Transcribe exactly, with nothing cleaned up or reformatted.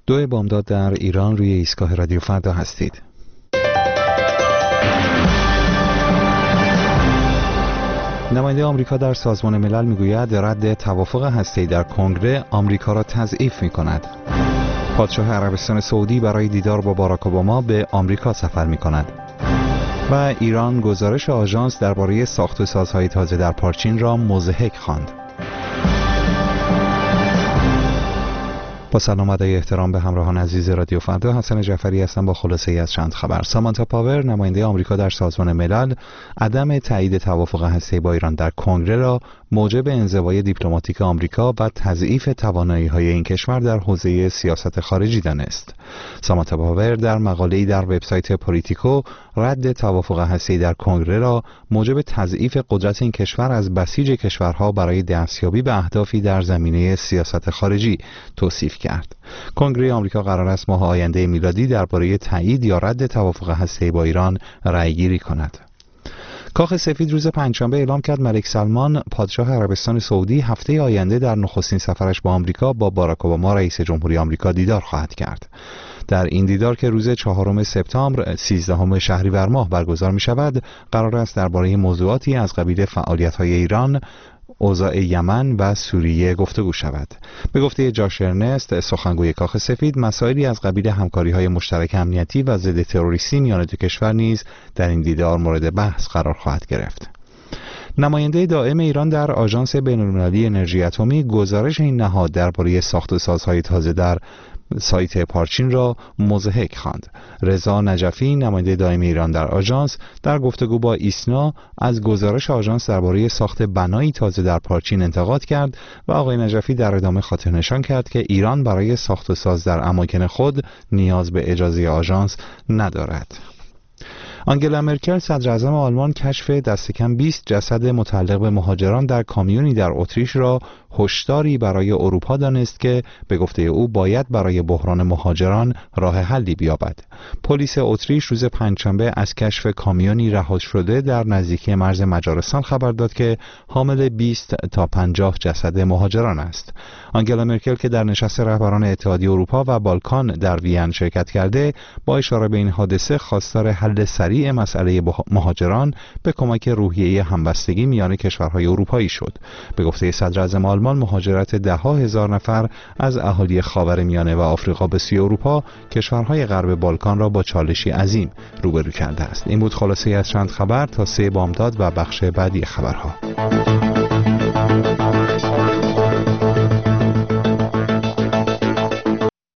دو بامداد در ایران روی ایستگاه رادیو فردا هستید. نماینده آمریکا در سازمان ملل میگوید رد توافق هسته‌ای در کنگره آمریکا را تضعیف می‌کند. پادشاه عربستان سعودی برای دیدار با باراک اوباما به آمریکا سفر می‌کند. و ایران گزارش آژانس درباره ساخت و سازهای تازه در پارچین را مضحک خواند. با سلام و ادای احترام به همراهان عزیز رادیو فردا، حسن جعفری هستم با خلاصه ای از چند خبر. سامانتا پاور، نماینده آمریکا در سازمان ملل، عدم تایید توافق هسته‌ای با ایران در کنگره را موجب انزوای دیپلماتیک آمریکا و تضعیف توانایی‌های این کشور در حوزه سیاست خارجی دانست. سامانتا پاور در مقاله‌ای در وبسایت پولیتیکو رد توافق هسته‌ای در کنگره را موجب تضعیف قدرت این کشور از بسیج کشورها برای دستیابی به اهدافی در زمینه سیاست خارجی توصیف کرد. کنگره آمریکا قرار است ماه آینده میلادی درباره تایید یا رد توافق هسته‌ای با ایران رأی‌گیری کند. کاخ سفید روز پنجشنبه اعلام کرد ملک سلمان پادشاه عربستان سعودی هفته آینده در نخستین سفرش با آمریکا با باراک اوباما رئیس جمهوری آمریکا دیدار خواهد کرد. در این دیدار که روز چهارم سپتامبر سیزدهم شهریور ماه برگزار می شود، قرار است درباره موضوعاتی از قبیل فعالیت‌های ایران، اوضاع یمن و سوریه گفتگو شود. به گفته جاش ارنست، سخنگوی کاخ سفید، مسائلی از قبیل همکاری‌های مشترک امنیتی و ضد تروریستی میان دو کشور نیز در این دیدار مورد بحث قرار خواهد گرفت. نماینده دائم ایران در آژانس بین‌المللی انرژی اتمی گزارش این نهاد درباره ساخت و سازهای تازه در سایت پارچین را مضحک خواند. رضا نجفی، نماینده دائم ایران در آژانس، در گفتگو با ایسنا از گزارش آژانس درباره ساخت بنایی تازه در پارچین انتقاد کرد و آقای نجفی در ادامه خاطر نشان کرد که ایران برای ساخت و ساز در اماکن خود نیاز به اجازه آژانس ندارد. آنگلا مرکل، صدر اعظم آلمان، کشف دست کم بیست جسد متعلق به مهاجران در کامیونی در اتریش را هشداری برای اروپا دانست که به گفته او باید برای بحران مهاجران راه حلی بیابد. پلیس اتریش روز پنجشنبه از کشف کامیونی رها شده در نزدیکی مرز مجارستان خبر داد که حامل بیست تا پنجاه جسد مهاجران است. آنگلا مرکل که در نشست رهبران اتحادیه اروپا و بالکان در وین شرکت کرده، با اشاره به این حادثه خواستار حل سریع مسئله مهاجران به کمک روحیه همبستگی میان کشورهای اروپایی شد. به گفته صدر اعظم آلمان، مهاجرت ده ها هزار نفر از اهالی خاورمیانه و آفریقا به سوی اروپا کشورهای غرب بالکان را با چالشی عظیم روبرو کرده است. این بود خلاصه از چند خبر تا سه بامداد و بخش بعدی خبرها.